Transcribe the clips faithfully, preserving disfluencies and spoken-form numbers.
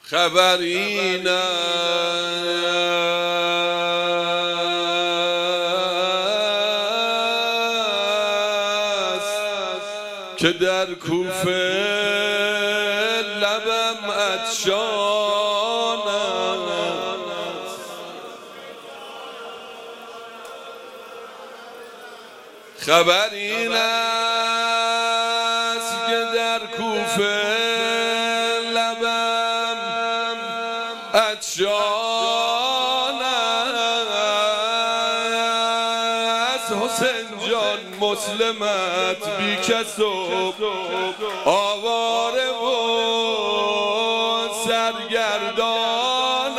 خبر این است که در کوفه لبم عطشان است. خبر این است که در کوفه لبم عطشان است. حسین جان مسلمت بی کس و آواره و سرگردان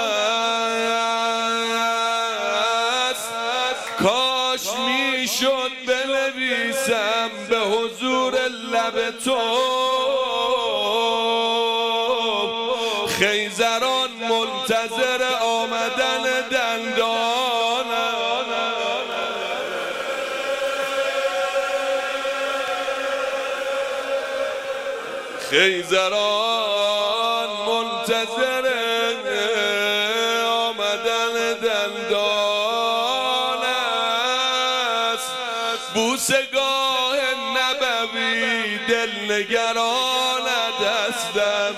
است. کاش میشد بنویسم به حضور لب تو خیزران منتظر آمدن دندان. خیزران منتظر آمدن دندان است. بوسگاه نبوی دلنگرانت هستم.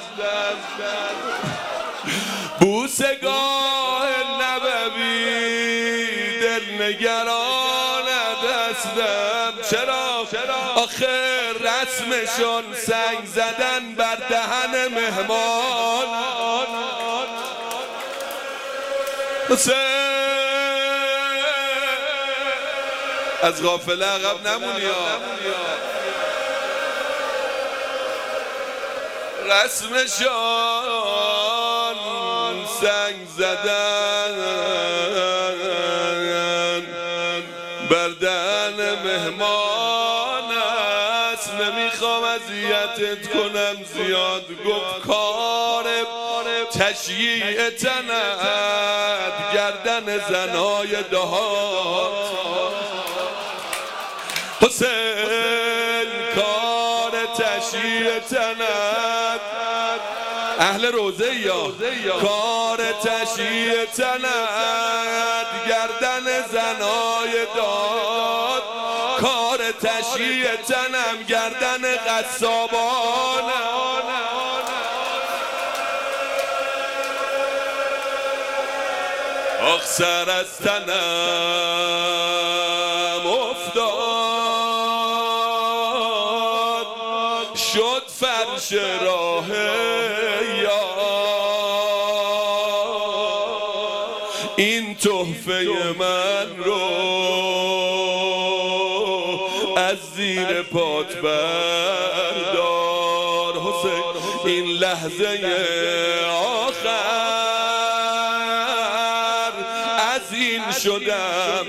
بوسگاه نبوی دلنگرانت هستم. چرا؟ آخر رسمشون سنگ زدن بر دهن مهمان. حسین از غافله عقب نمونی ها. رسمشون سنگ زدن بر دهن مهمان است. نمیخوام اذیتت کنم زیاد، گفت کار تشییع تنت گردن زنای دهات. حسین کار تشییع تنت اهل روزه یا کار تشییع تنت گردن زنای داد. کار تشییع تنم گردن قصابان. آخ سر از تنم افتاد شد فرش راه این تحفه من رو از زیر پات بردار. حسین این لحظه آخر از این شدم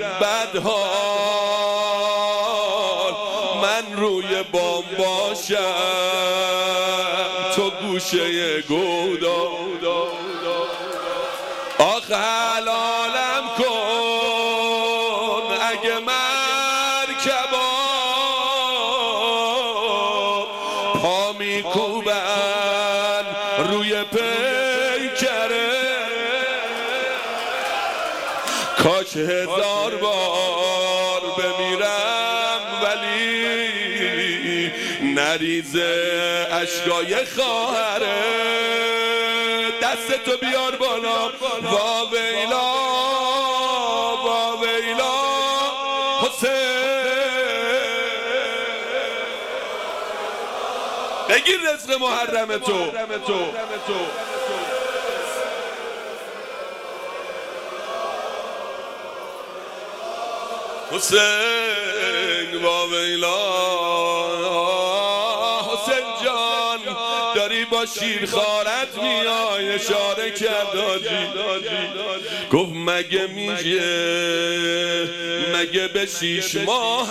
بدحال. من روی بام باشم تو گوشه گودا. آخ حلالم کن اگه مرکبا پا میکوبن روی پیکره. کاش هزار بار بمیرم ولی نریزه اشکای خواهره. دستتو بیار بالا. وا ویلا وا ویلا حسین بگیر رزق محرم تو. حسین وا ویلا حسین جان داری با شیرخوارت میای. اشاره کرد آجی گفت مگه میشه مگه به شیش ماه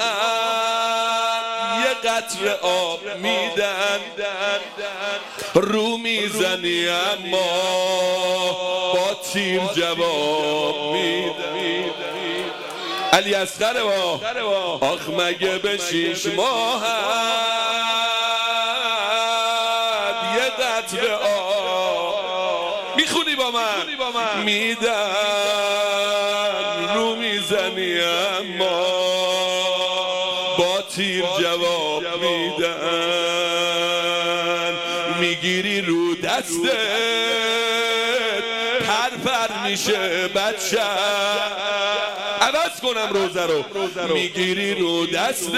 یه قطره آب میدن رو میزنی اما با تیر جواب میدن. علی اصغر با آخ مگه به شیش ماه یه قطره آب میخونی با من میدن رو میزنی اما با تیر جواب میدن میگیری رو دستت پر پر میشه بچه عوض کنم روزه رو میگیری رو دستت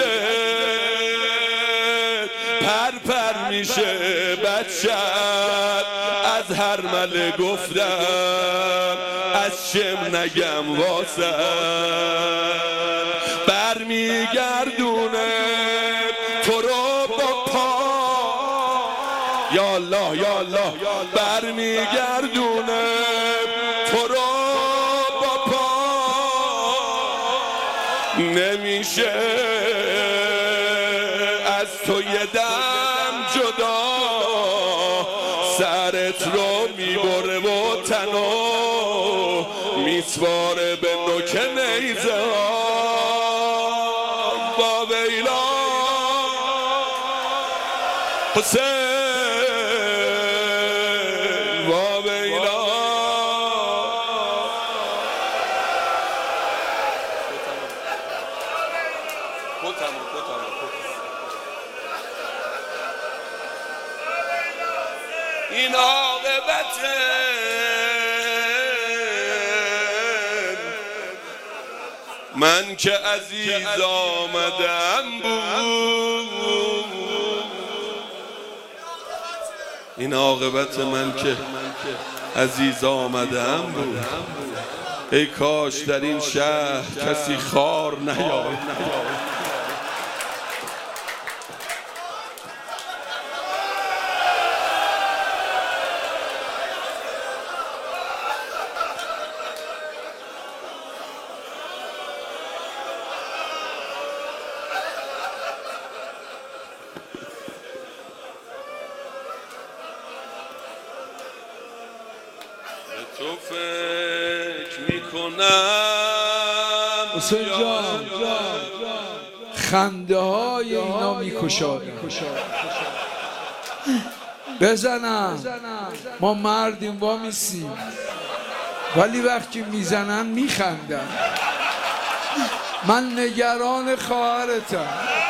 پر پر میشه بچه از هر مله گفتم از شم نگم واسه برمیگردونه تو رو با پا یا الله یا الله برمیگردونه تو رو با پا نمیشه از تو یه دم جدا سرت رو میبره و تنو میسواره به نوک نیزه ها با ویلا حسین با ویلا این عاقبت من که عزیز آمدم بود این عاقبت من که عزیز آمدم بود ای کاش در این شهر کسی خار نیاد تو فکر میکنم حسین جان خنده های اینا میکشادن بزنن ما مردیم وا میسیم ولی وقتی میزنن میخندن من نگران خواهرتم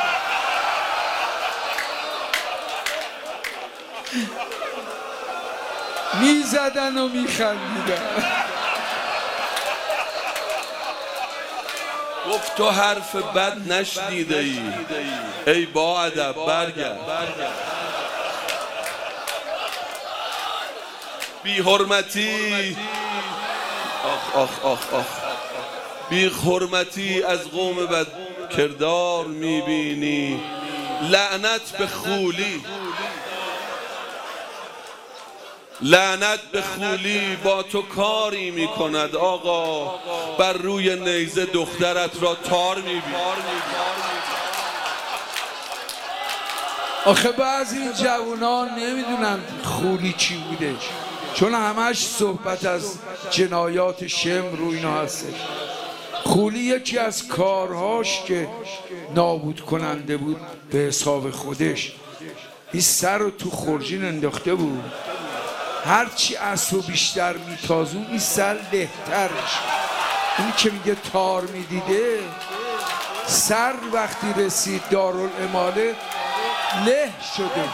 میزدن و میخندیدن گفت تو حرف بد نشنیده ای ای با ادب برگرد بی حرمتی آخ آخ آخ آخ بی حرمتی از قوم بد کردار میبینی لعنت به خولی لعنت به خولی با تو کاری میکند آقا بر روی نیزه دخترت را تار میبینی آخه بعضی این جوانان نمیدونن خولی چی بوده چون همش صحبت از جنایات شم رو اینا هستش خولی یکی از کارهاش که نابود کننده بود به حساب خودش این سر رو تو خورجین انداخته بود هرچی اسبو بیشتر میتازون این سر لهترش اینی که میگه تار میدیده سر وقتی رسید دارالعماله له شده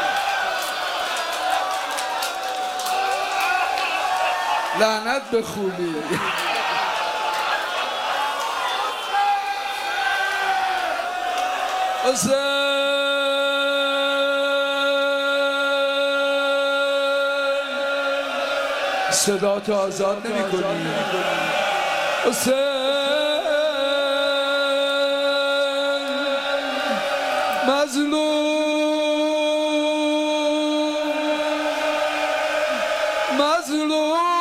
لعنت به خولی صدا تو آزاد نمی کنی حسین مظلوم مظلوم